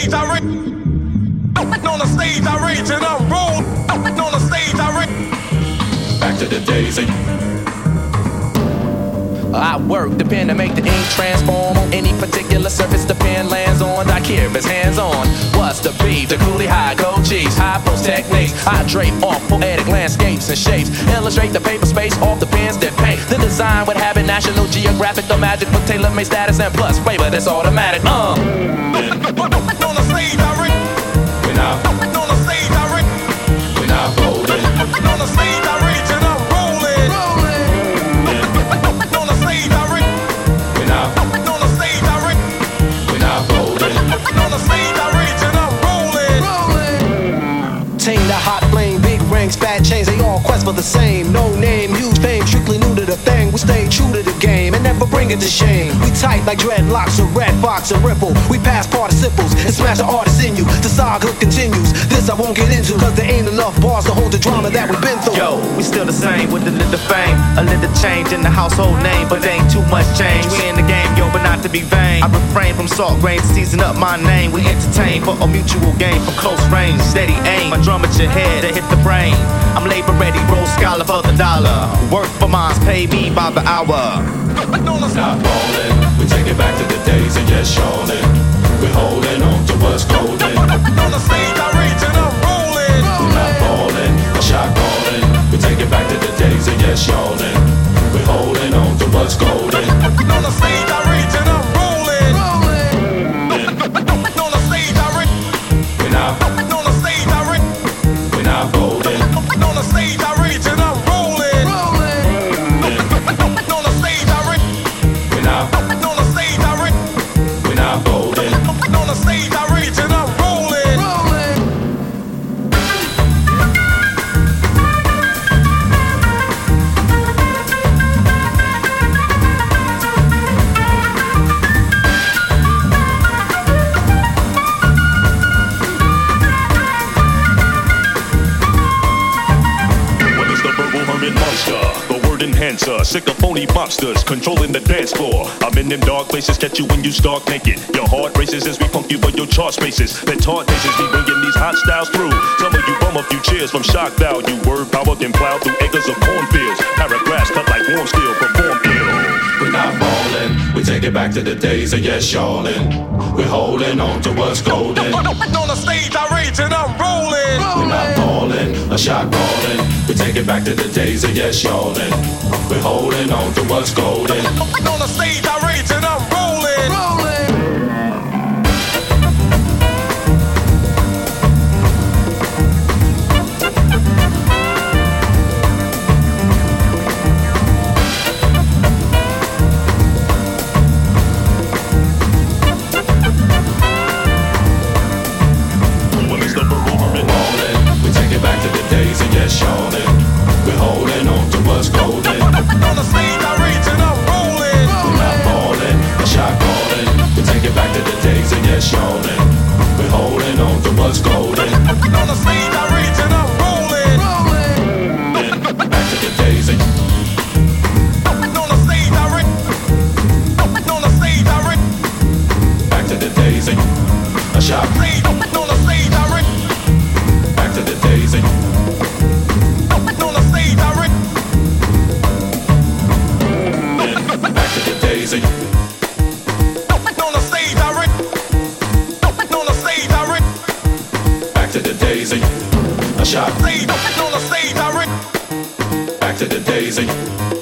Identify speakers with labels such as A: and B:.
A: stage I rage. On the stage I rage and I'm roll. On the stage I rage. Back to the days of
B: I work the pen to make the ink transform on any particular surface the pen lands on. I care if it's hands on. What's the beef? The coolie high, gold cheese, high post techniques. I drape off poetic landscapes and shapes. Illustrate the paper space off the pens that paint. The design would have it National Geographic, the magic with tailor-made status and plus flavor that's automatic. On
A: the stage I rage. When I on the stage I rage. When I rolling. On the stage I rage and I'm rolling. On the stage I rage. When I on the stage I rage. When I rolling. On the stage I rage and I'm rolling.
C: Tame the hot flame, big rings, fat chains, they all quest for the same. No name, huge fame, strictly new to the thing. We stay true to the game and never bring it to shame. We tight like dreadlocks, a red fox, a ripple. We pass participles and smash the artists in you. The saga continues. This I won't get into, cause there ain't enough bars to hold the drama that we've been through.
D: Yo, we still the same with a little fame, a little change in the household name, but ain't too much change. We in the game, yo, but not to be vain. I refrain from salt grain to season up my name. We entertain for a mutual game from close range. Steady aim, my drum at your head to hit the brain. I'm labor ready, roll scholar for the dollar. Work for mines, pay me by the hour.
A: Not rolling, we take it back to the days of yes, shawling. We're holding on to what's golden. On the stage I rage and I'm rolling. We're not falling, a shot calling. We take it back to the days of yes, shawling. We're holding on to what's golden. On the stage I rage and I'm rolling. On the stage I rage. When I on the stage I rage. When I rolling. On the stage I rage and I'm rolling. On the stage I rage. When I on the stage I rage. When I rolling. On the stage I rage and I'm rolling.
E: What is the verbal hermit monster? The word enhancer, sick of phony monsters controlling the dance floor. I'm in them dark places, catch you when you start naked. Your heart races as we pump you for your chart spaces. That taunt faces be bringing these hot styles through. Some of you bum a few cheers from shock value. Word power can plow through acres of cornfields. Paragraphs cut like warm steel, perform ill.
A: We're not falling, we take it back to the days of yes, shawling. We're holding on to what's golden. On the stage I rage and I'm rolling. We're not falling, a shot calling. We take it back to the days of yes, shawling. We're holding on to what's golden. On the stage I rage and I'm rolling. Yes, shawling. We're holding on to what's golden. On the stage I rage and I'm rolling. We're not falling, a shot calling. We take it back to the days of yes, shawling. We're holding on to what's golden. On the stage I rage and I'm rolling. Back to the days of on the stage I rage. On the stage I rage. Back to the days of a shot. On the stage I rage. Back to the days of back to the days of on the stage I rip. On the stage I rip. Back to the days of a shot. On the stage I rip. Back to the days of